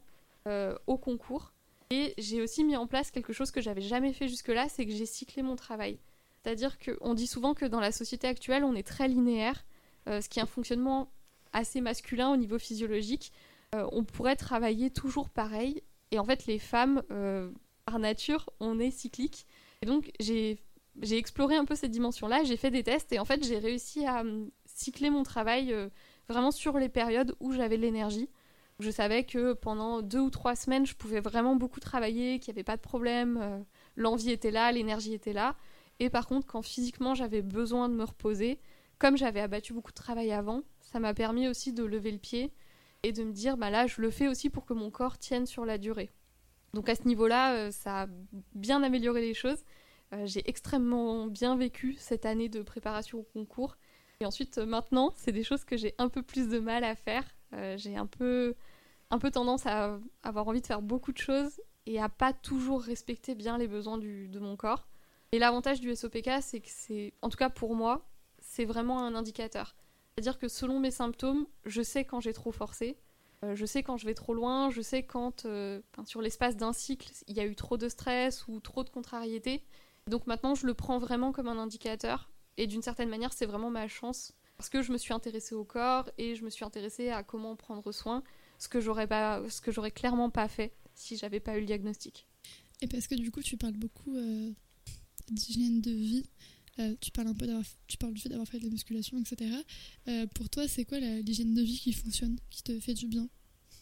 au concours. Et j'ai aussi mis en place quelque chose que j'avais jamais fait jusque-là, c'est que j'ai cyclé mon travail. C'est-à-dire qu'on dit souvent que dans la société actuelle, on est très linéaire, ce qui est un fonctionnement assez masculin au niveau physiologique. On pourrait travailler toujours pareil. Et en fait, les femmes, par nature, on est cyclique. Et donc, j'ai exploré un peu cette dimension-là, j'ai fait des tests et en fait, j'ai réussi à cycler mon travail vraiment sur les périodes où j'avais de l'énergie. Je savais que pendant 2 ou 3 semaines, je pouvais vraiment beaucoup travailler, qu'il n'y avait pas de problème, l'envie était là, l'énergie était là. Et par contre, quand physiquement j'avais besoin de me reposer, comme j'avais abattu beaucoup de travail avant, ça m'a permis aussi de lever le pied et de me dire, là, je le fais aussi pour que mon corps tienne sur la durée. Donc à ce niveau-là, ça a bien amélioré les choses. J'ai extrêmement bien vécu cette année de préparation au concours. Et ensuite, maintenant, c'est des choses que j'ai un peu plus de mal à faire. J'ai un peu tendance à avoir envie de faire beaucoup de choses et à pas toujours respecter bien les besoins de mon corps. Et l'avantage du SOPK, c'est que en tout cas pour moi, c'est vraiment un indicateur. C'est-à-dire que selon mes symptômes, je sais quand j'ai trop forcé, je sais quand je vais trop loin, je sais quand, sur l'espace d'un cycle, il y a eu trop de stress ou trop de contrariété. Donc maintenant, je le prends vraiment comme un indicateur. Et d'une certaine manière, c'est vraiment ma chance. Parce que je me suis intéressée au corps et je me suis intéressée à comment prendre soin, ce que j'aurais clairement pas fait si j'avais pas eu le diagnostic. Et parce que du coup, tu parles beaucoup d'hygiène de vie. Tu parles du fait d'avoir fait de la musculation, etc. Pour toi, c'est quoi l'hygiène de vie qui fonctionne, qui te fait du bien?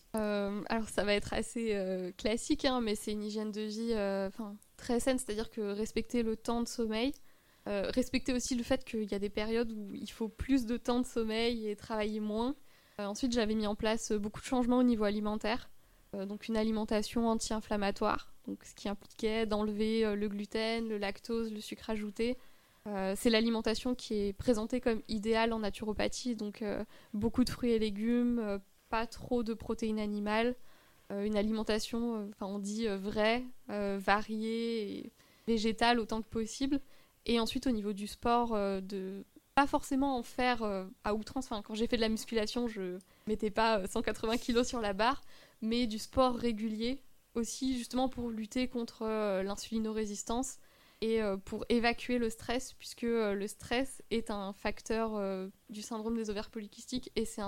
Alors ça va être assez classique, mais c'est une hygiène de vie très saine, c'est-à-dire que respecter le temps de sommeil, respecter aussi le fait qu'il y a des périodes où il faut plus de temps de sommeil et travailler moins. Ensuite, j'avais mis en place beaucoup de changements au niveau alimentaire. Donc une alimentation anti-inflammatoire, donc ce qui impliquait d'enlever le gluten, le lactose, le sucre ajouté. C'est l'alimentation qui est présentée comme idéale en naturopathie, donc beaucoup de fruits et légumes, pas trop de protéines animales, une alimentation, on dit vraie, variée et végétale autant que possible. Et ensuite au niveau du sport, de pas forcément en faire à outrance. Quand j'ai fait de la musculation, je mettais pas 180 kilos sur la barre, mais du sport régulier aussi, justement pour lutter contre l'insulinorésistance et pour évacuer le stress, puisque le stress est un facteur du syndrome des ovaires polykystiques et c'est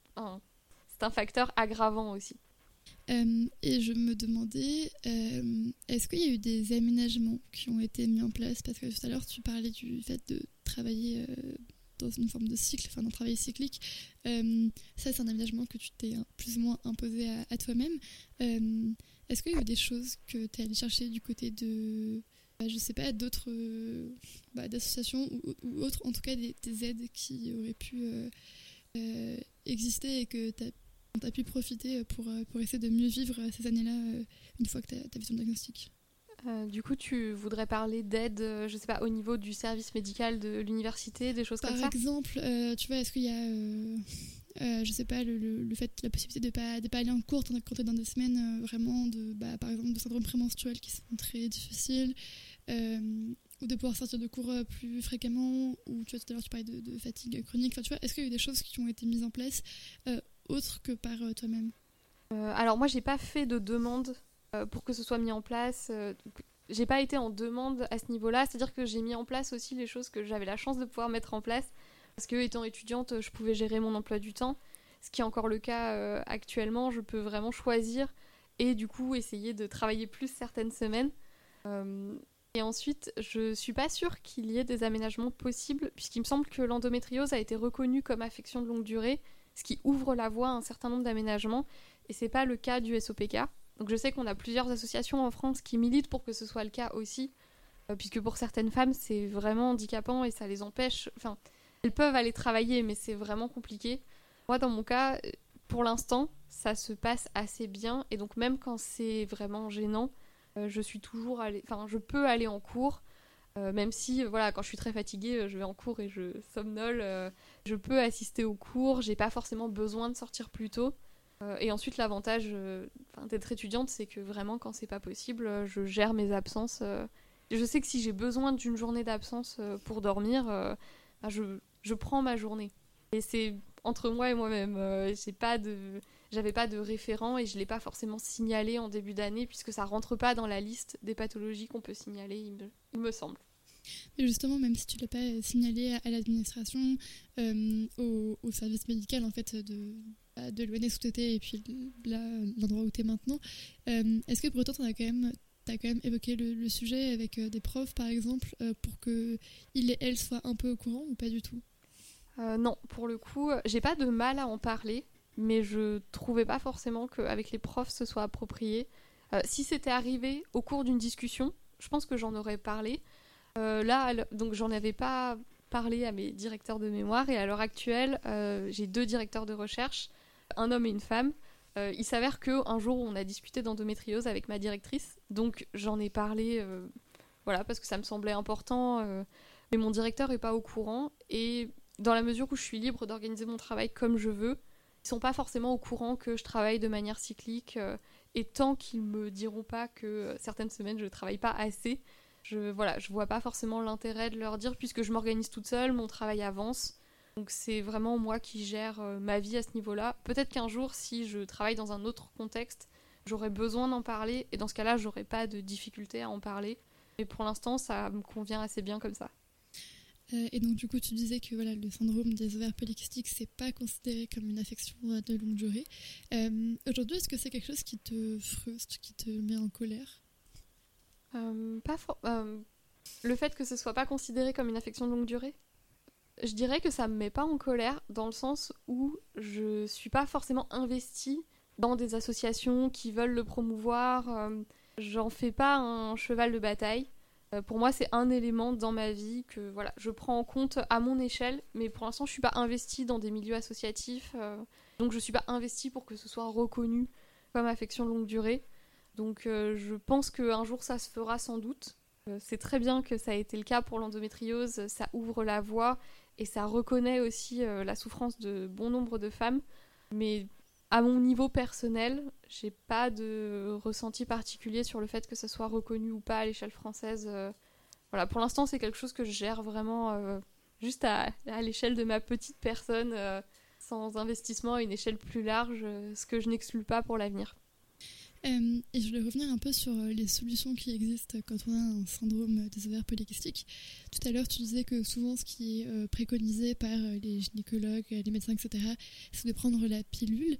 un facteur aggravant aussi. Et je me demandais, est-ce qu'il y a eu des aménagements qui ont été mis en place? Parce que tout à l'heure, tu parlais du fait de travailler dans une forme de cycle, d'un travail cyclique. Ça, c'est un aménagement que tu t'es plus ou moins imposé à toi-même. Est-ce qu'il y a eu des choses que tu es allé chercher du côté de, je sais pas, d'autres d'associations ou autres, en tout cas des aides qui auraient pu exister et que tu as pu profiter pour essayer de mieux vivre ces années-là une fois que tu as vu ton diagnostic? Du coup, tu voudrais parler d'aide, je sais pas, au niveau du service médical de l'université, des choses comme ça? Par exemple, tu vois, est-ce qu'il y a, je sais pas, le fait, la possibilité de pas aller en cours quand t'es dans des semaines vraiment par exemple, de syndrome prémenstruel qui sont très difficiles, ou de pouvoir sortir de cours plus fréquemment, ou tu vois, tout à l'heure tu parlais de fatigue chronique. Tu vois, est-ce qu'il y a eu des choses qui ont été mises en place autres que par toi-même? Alors moi, j'ai pas fait de demande pour que ce soit mis en place. J'ai pas été en demande à ce niveau-là, c'est-à-dire que j'ai mis en place aussi les choses que j'avais la chance de pouvoir mettre en place, parce que étant étudiante, je pouvais gérer mon emploi du temps, ce qui est encore le cas actuellement. Je peux vraiment choisir et du coup essayer de travailler plus certaines semaines. Et ensuite, je suis pas sûre qu'il y ait des aménagements possibles, puisqu'il me semble que l'endométriose a été reconnue comme affection de longue durée, ce qui ouvre la voie à un certain nombre d'aménagements, et c'est pas le cas du SOPK. Donc je sais qu'on a plusieurs associations en France qui militent pour que ce soit le cas aussi, puisque pour certaines femmes, c'est vraiment handicapant et ça les empêche... elles peuvent aller travailler, mais c'est vraiment compliqué. Moi, dans mon cas, pour l'instant, ça se passe assez bien, et donc même quand c'est vraiment gênant, je peux aller en cours, même si, quand je suis très fatiguée, je vais en cours et je somnole. Je peux assister aux cours, j'ai pas forcément besoin de sortir plus tôt. Et ensuite, l'avantage d'être étudiante, c'est que vraiment, quand c'est pas possible, je gère mes absences. Je sais que si j'ai besoin d'une journée d'absence pour dormir, je prends ma journée. Et c'est entre moi et moi-même. J'avais pas de référent et je l'ai pas forcément signalé en début d'année, puisque ça rentre pas dans la liste des pathologies qu'on peut signaler, il me semble. Mais justement, même si tu l'as pas signalé à l'administration, au service médical en fait de l'ONS où tu étais et puis là, l'endroit où tu es maintenant, est-ce que pour autant tu as quand même évoqué le sujet avec des profs par exemple, pour qu'ils et elles soient un peu au courant ou pas du tout? Non, pour le coup, j'ai pas de mal à en parler, mais je trouvais pas forcément qu'avec les profs ce soit approprié. Si c'était arrivé au cours d'une discussion, je pense que j'en aurais parlé. Donc j'en avais pas parlé à mes directeurs de mémoire, et à l'heure actuelle, j'ai 2 directeurs de recherche, un homme et une femme. Il s'avère qu'un jour, on a discuté d'endométriose avec ma directrice, donc j'en ai parlé parce que ça me semblait important, mais mon directeur est pas au courant, et dans la mesure où je suis libre d'organiser mon travail comme je veux, ils sont pas forcément au courant que je travaille de manière cyclique, et tant qu'ils me diront pas que certaines semaines je travaille pas assez, je vois pas forcément l'intérêt de leur dire, puisque je m'organise toute seule, mon travail avance. Donc c'est vraiment moi qui gère ma vie à ce niveau-là. Peut-être qu'un jour, si je travaille dans un autre contexte, j'aurais besoin d'en parler, et dans ce cas-là, j'aurais pas de difficulté à en parler. Mais pour l'instant, ça me convient assez bien comme ça. Et donc du coup, tu disais que le syndrome des ovaires polykystiques, c'est pas considéré comme une affection de longue durée. Aujourd'hui, est-ce que c'est quelque chose qui te frustre, qui te met en colère? Le fait que ce soit pas considéré comme une affection de longue durée, je dirais que ça me met pas en colère, dans le sens où je suis pas forcément investie dans des associations qui veulent le promouvoir. J'en fais pas un cheval de bataille. Pour moi, c'est un élément dans ma vie que voilà, je prends en compte à mon échelle, mais pour l'instant, je ne suis pas investie dans des milieux associatifs, donc je ne suis pas investie pour que ce soit reconnu comme affection longue durée. Donc je pense qu'un jour, ça se fera sans doute. C'est très bien que ça ait été le cas pour l'endométriose, ça ouvre la voie et ça reconnaît aussi la souffrance de bon nombre de femmes, mais à mon niveau personnel, j'ai pas de ressenti particulier sur le fait que ça soit reconnu ou pas à l'échelle française. Voilà, pour l'instant, c'est quelque chose que je gère vraiment juste à l'échelle de ma petite personne, sans investissement à une échelle plus large, ce que je n'exclus pas pour l'avenir. Et je voulais revenir un peu sur les solutions qui existent quand on a un syndrome des ovaires polykystiques. Tout à l'heure, tu disais que souvent, ce qui est préconisé par les gynécologues, les médecins, etc., c'est de prendre la pilule.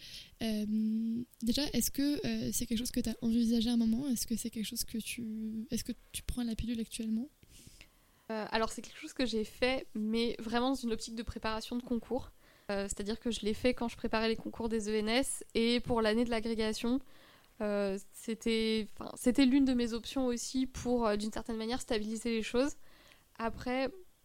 Déjà, est-ce que c'est quelque chose que tu as envisagé à un moment ? Est-ce que c'est quelque chose que Est-ce que tu prends la pilule actuellement ? Alors, c'est quelque chose que j'ai fait, mais vraiment dans une optique de préparation de concours. C'est-à-dire que je l'ai fait quand je préparais les concours des ENS et pour l'année de l'agrégation. C'était l'une de mes options aussi pour, d'une certaine manière, stabiliser les choses. Après,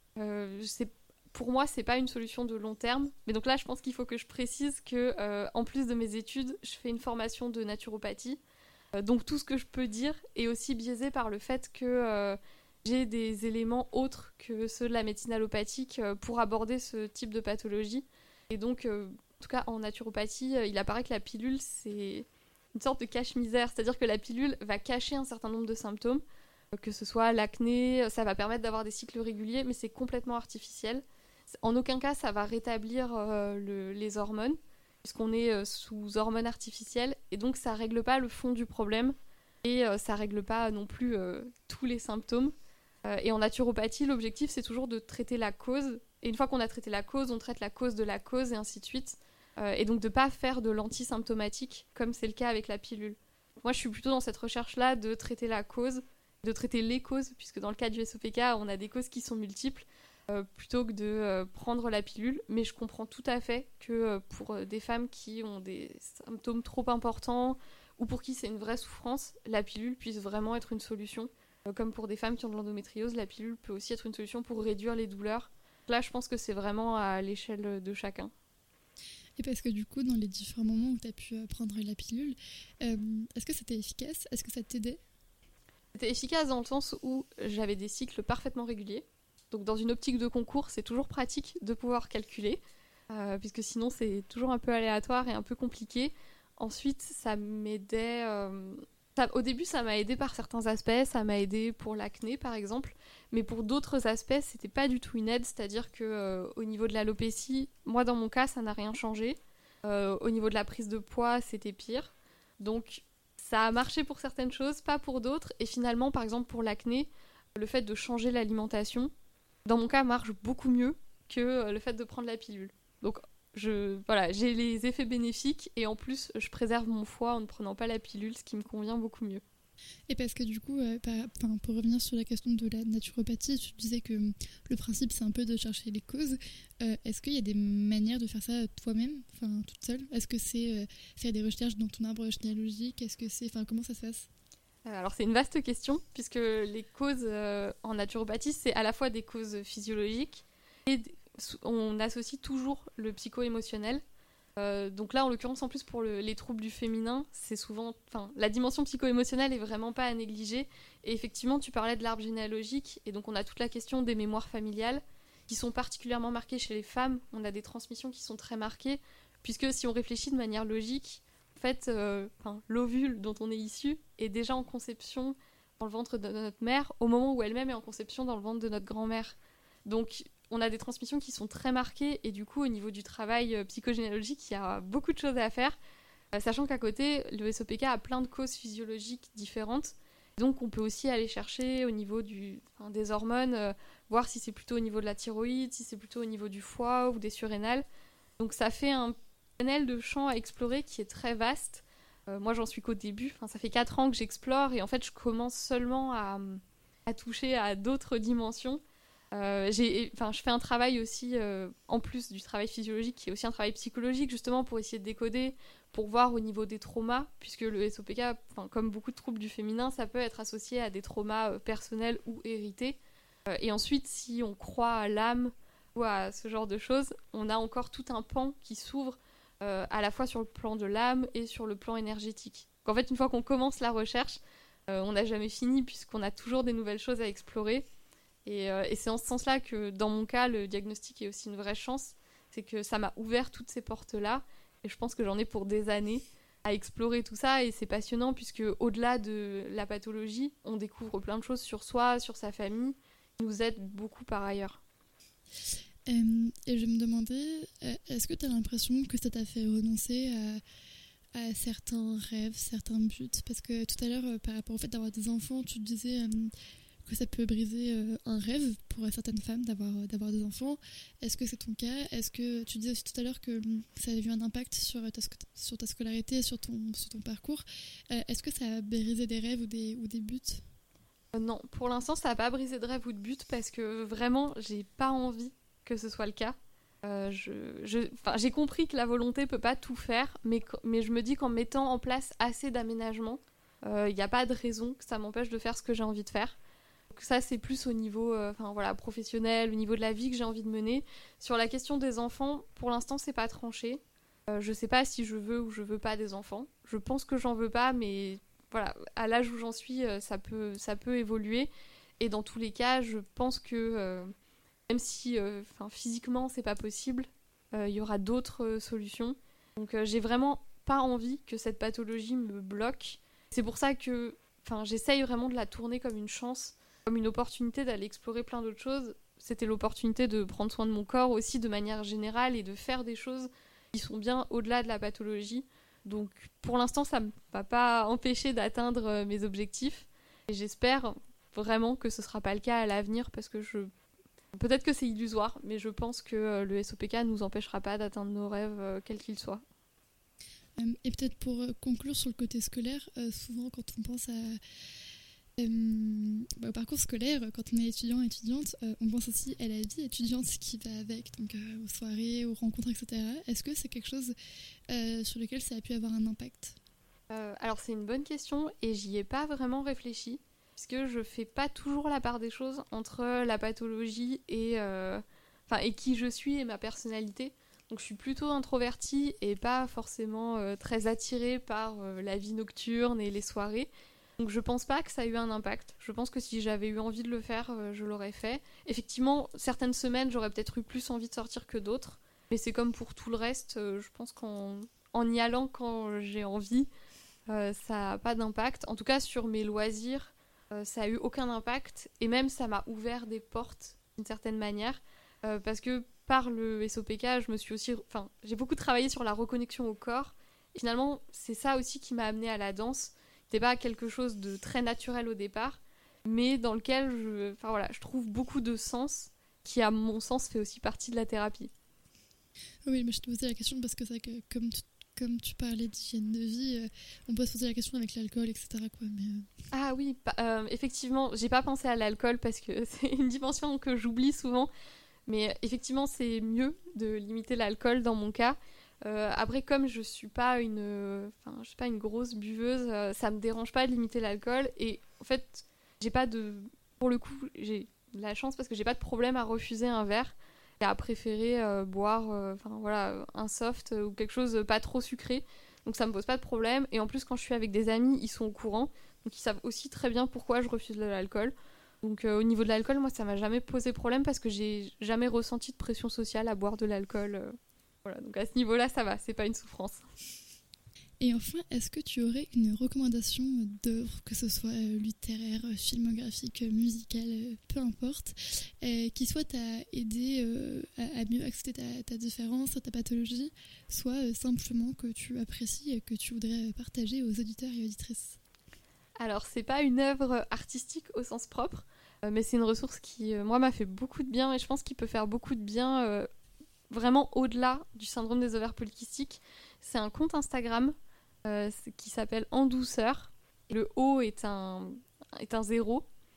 pour moi, c'est pas une solution de long terme. Mais donc là, je pense qu'il faut que je précise que, en plus de mes études, je fais une formation de naturopathie. Donc tout ce que je peux dire est aussi biaisé par le fait que j'ai des éléments autres que ceux de la médecine allopathique pour aborder ce type de pathologie. Et donc, en tout cas, en naturopathie, il apparaît que la pilule, c'est une sorte de cache-misère, c'est-à-dire que la pilule va cacher un certain nombre de symptômes, que ce soit l'acné, ça va permettre d'avoir des cycles réguliers, mais c'est complètement artificiel. En aucun cas, ça va rétablir les hormones, puisqu'on est sous hormones artificielles, et donc ça règle pas le fond du problème, et ça règle pas non plus tous les symptômes. Et en naturopathie, l'objectif, c'est toujours de traiter la cause, et une fois qu'on a traité la cause, on traite la cause de la cause, et ainsi de suite. Et donc de ne pas faire de l'antisymptomatique comme c'est le cas avec la pilule. Moi, je suis plutôt dans cette recherche-là de traiter la cause, de traiter les causes, puisque dans le cas du SOPK, on a des causes qui sont multiples, plutôt que de prendre la pilule. Mais je comprends tout à fait que pour des femmes qui ont des symptômes trop importants ou pour qui c'est une vraie souffrance, la pilule puisse vraiment être une solution. Comme pour des femmes qui ont de l'endométriose, la pilule peut aussi être une solution pour réduire les douleurs. Là, je pense que c'est vraiment à l'échelle de chacun. Et parce que du coup, dans les différents moments où tu as pu prendre la pilule, est-ce que c'était efficace ? Est-ce que ça t'aidait ? C'était efficace dans le sens où j'avais des cycles parfaitement réguliers. Donc dans une optique de concours, c'est toujours pratique de pouvoir calculer, puisque sinon c'est toujours un peu aléatoire et un peu compliqué. Ensuite, ça m'aidait... au début, ça m'a aidé par certains aspects, ça m'a aidé pour l'acné par exemple, mais pour d'autres aspects, c'était pas du tout une aide, c'est-à-dire que au niveau de l'alopécie, moi dans mon cas, ça n'a rien changé. Au niveau de la prise de poids, c'était pire. Donc ça a marché pour certaines choses, pas pour d'autres, et finalement, par exemple pour l'acné, le fait de changer l'alimentation, dans mon cas, marche beaucoup mieux que le fait de prendre la pilule. Donc j'ai les effets bénéfiques et en plus je préserve mon foie en ne prenant pas la pilule, ce qui me convient beaucoup mieux. Et parce que du coup, pour revenir sur la question de la naturopathie, tu disais que le principe c'est un peu de chercher les causes. Est-ce qu'il y a des manières de faire ça toi-même, toute seule ? Est-ce que c'est faire des recherches dans ton arbre généalogique ? Est-ce que c'est, comment ça se passe ? Alors c'est une vaste question puisque les causes en naturopathie c'est à la fois des causes physiologiques et on associe toujours le psycho-émotionnel. Donc là, en l'occurrence, en plus pour les troubles du féminin, c'est souvent, la dimension psycho-émotionnelle est vraiment pas à négliger. Et effectivement, tu parlais de l'arbre généalogique, et donc on a toute la question des mémoires familiales qui sont particulièrement marquées chez les femmes. On a des transmissions qui sont très marquées, puisque si on réfléchit de manière logique, en fait, l'ovule dont on est issu est déjà en conception dans le ventre de notre mère au moment où elle-même est en conception dans le ventre de notre grand-mère. Donc on a des transmissions qui sont très marquées et du coup au niveau du travail psychogénéalogique il y a beaucoup de choses à faire, sachant qu'à côté le SOPK a plein de causes physiologiques différentes, donc on peut aussi aller chercher au niveau des hormones, voir si c'est plutôt au niveau de la thyroïde, si c'est plutôt au niveau du foie ou des surrénales. Donc ça fait un panel de champs à explorer qui est très vaste. Moi j'en suis qu'au début, ça fait 4 ans que j'explore et en fait je commence seulement à toucher à d'autres dimensions. Je fais un travail aussi, en plus du travail physiologique, qui est aussi un travail psychologique, justement pour essayer de décoder, pour voir au niveau des traumas, puisque le SOPK, comme beaucoup de troubles du féminin, ça peut être associé à des traumas personnels ou hérités. Et ensuite, si on croit à l'âme ou à ce genre de choses, on a encore tout un pan qui s'ouvre à la fois sur le plan de l'âme et sur le plan énergétique. Donc, en fait, une fois qu'on commence la recherche, on n'a jamais fini, puisqu'on a toujours des nouvelles choses à explorer. Et c'est en ce sens-là que, dans mon cas, le diagnostic est aussi une vraie chance. C'est que ça m'a ouvert toutes ces portes-là. Et je pense que j'en ai pour des années à explorer tout ça. Et c'est passionnant, puisque au-delà de la pathologie, on découvre plein de choses sur soi, sur sa famille, qui nous aident beaucoup par ailleurs. Et je me demandais, est-ce que tu as l'impression que ça t'a fait renoncer à certains rêves, certains buts? Parce que tout à l'heure, par rapport au fait d'avoir des enfants, tu disais que ça peut briser un rêve pour certaines femmes d'avoir des enfants. Est-ce que c'est ton cas? Est-ce que tu disais aussi tout à l'heure que ça avait eu un impact sur ta scolarité, sur ton parcours? Est-ce que ça a brisé des rêves ou des buts? Non, pour l'instant, ça n'a pas brisé de rêve ou de but parce que vraiment, j'ai pas envie que ce soit le cas. J'ai compris que la volonté peut pas tout faire, mais je me dis qu'en mettant en place assez d'aménagements, il n'y a pas de raison que ça m'empêche de faire ce que j'ai envie de faire. Donc ça, c'est plus au niveau professionnel, au niveau de la vie que j'ai envie de mener. Sur la question des enfants, pour l'instant, c'est pas tranché. Je sais pas si je veux ou je veux pas des enfants. Je pense que j'en veux pas, mais voilà, à l'âge où j'en suis, ça peut évoluer. Et dans tous les cas, je pense que même si physiquement c'est pas possible, il y aura d'autres solutions. Donc j'ai vraiment pas envie que cette pathologie me bloque. C'est pour ça que j'essaye vraiment de la tourner comme une chance, comme une opportunité d'aller explorer plein d'autres choses. C'était l'opportunité de prendre soin de mon corps aussi de manière générale et de faire des choses qui sont bien au-delà de la pathologie. Donc pour l'instant, ça ne m'a pas empêché d'atteindre mes objectifs. Et j'espère vraiment que ce ne sera pas le cas à l'avenir parce que peut-être que c'est illusoire, mais je pense que le SOPK ne nous empêchera pas d'atteindre nos rêves, quels qu'ils soient. Et peut-être pour conclure sur le côté scolaire, souvent quand on pense au parcours scolaire, quand on est étudiante, on pense aussi à la vie étudiante qui va avec, donc aux soirées, aux rencontres, etc. Est-ce que c'est quelque chose sur lequel ça a pu avoir un impact? Alors c'est une bonne question et j'y ai pas vraiment réfléchi, puisque je fais pas toujours la part des choses entre la pathologie et qui je suis et ma personnalité. Donc je suis plutôt introvertie et pas forcément très attirée par la vie nocturne et les soirées. Donc je pense pas que ça a eu un impact. Je pense que si j'avais eu envie de le faire, je l'aurais fait. Effectivement, certaines semaines, j'aurais peut-être eu plus envie de sortir que d'autres. Mais c'est comme pour tout le reste, je pense qu'en y allant quand j'ai envie, ça n'a pas d'impact. En tout cas, sur mes loisirs, ça a eu aucun impact. Et même, ça m'a ouvert des portes d'une certaine manière. Parce que par le SOPK, j'ai beaucoup travaillé sur la reconnexion au corps. Et finalement, c'est ça aussi qui m'a amenée à la danse. C'était pas quelque chose de très naturel au départ, mais dans lequel je trouve beaucoup de sens, qui à mon sens fait aussi partie de la thérapie. Oui, mais je te posais la question parce que c'est vrai que comme tu parlais d'hygiène de vie, on peut se poser la question avec l'alcool, etc. quoi, mais... Ah oui, effectivement, j'ai pas pensé à l'alcool parce que c'est une dimension que j'oublie souvent, mais effectivement c'est mieux de limiter l'alcool dans mon cas. Après, comme je suis pas une grosse buveuse, ça me dérange pas de limiter l'alcool. Et en fait, pour le coup, j'ai de la chance parce que j'ai pas de problème à refuser un verre et à préférer boire un soft ou quelque chose pas trop sucré. Donc ça me pose pas de problème. Et en plus, quand je suis avec des amis, ils sont au courant. Donc ils savent aussi très bien pourquoi je refuse l'alcool. Donc au niveau de l'alcool, moi, ça m'a jamais posé problème parce que j'ai jamais ressenti de pression sociale à boire de l'alcool. Voilà, donc à ce niveau-là, ça va, c'est pas une souffrance. Et enfin, est-ce que tu aurais une recommandation d'œuvre, que ce soit littéraire, filmographique, musicale, peu importe, qui soit t'a aidé à mieux accepter ta différence, ta pathologie, soit simplement que tu apprécies et que tu voudrais partager aux auditeurs et auditrices? Alors, c'est pas une œuvre artistique au sens propre, mais c'est une ressource qui, moi, m'a fait beaucoup de bien et je pense qu'il peut faire beaucoup de bien vraiment au-delà du syndrome des ovaires polykystiques. C'est un compte Instagram qui s'appelle En Douceur. Le O est un 0.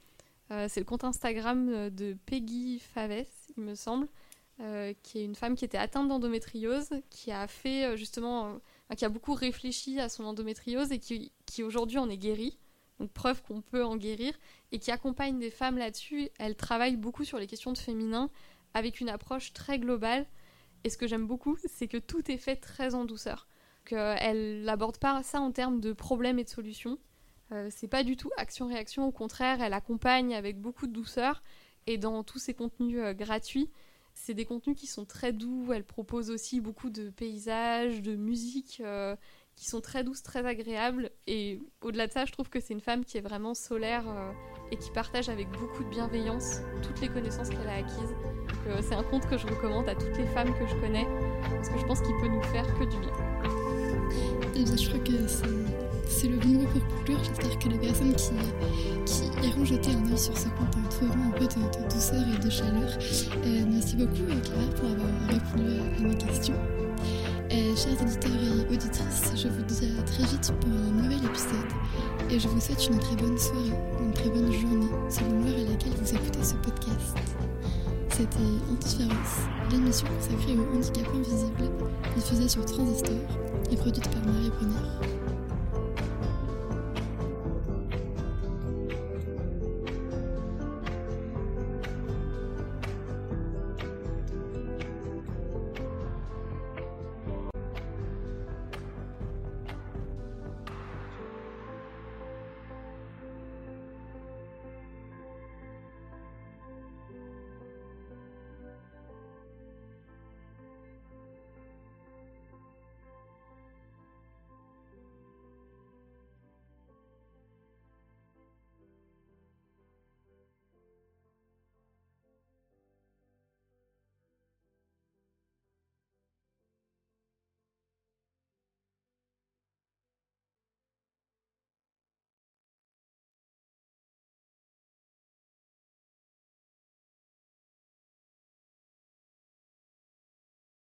C'est le compte Instagram de Peggy Faves, il me semble, qui est une femme qui était atteinte d'endométriose, qui a fait qui a beaucoup réfléchi à son endométriose et qui aujourd'hui en est guérie. Donc preuve qu'on peut en guérir, et qui accompagne des femmes là-dessus. Elle travaille beaucoup sur les questions de féminin avec une approche très globale. Et ce que j'aime beaucoup, c'est que tout est fait très en douceur. Elle n'aborde pas ça en termes de problèmes et de solutions. C'est pas du tout action-réaction, au contraire, elle accompagne avec beaucoup de douceur. Et dans tous ses contenus gratuits, c'est des contenus qui sont très doux. Elle propose aussi beaucoup de paysages, de musique qui sont très douces, très agréables. Et au-delà de ça, je trouve que c'est une femme qui est vraiment solaire et qui partage avec beaucoup de bienveillance toutes les connaissances qu'elle a acquises. Donc, c'est un compte que je recommande à toutes les femmes que je connais, parce que je pense qu'il peut nous faire que du bien. Et bien, je crois que c'est le bon mot pour conclure. J'espère que les personnes qui iront jeter un œil sur ce compte trouveront un peu de douceur et de chaleur. Merci beaucoup Clara pour avoir répondu à mes questions. Chers auditeurs et auditrices, je vous dis à très vite pour un nouvel épisode et je vous souhaite une très bonne soirée, une très bonne journée selon l'heure à laquelle vous écoutez ce podcast. C'était Antivirus, l'émission consacrée au handicap invisible, diffusée sur Transistor et produite par Marie Brunner.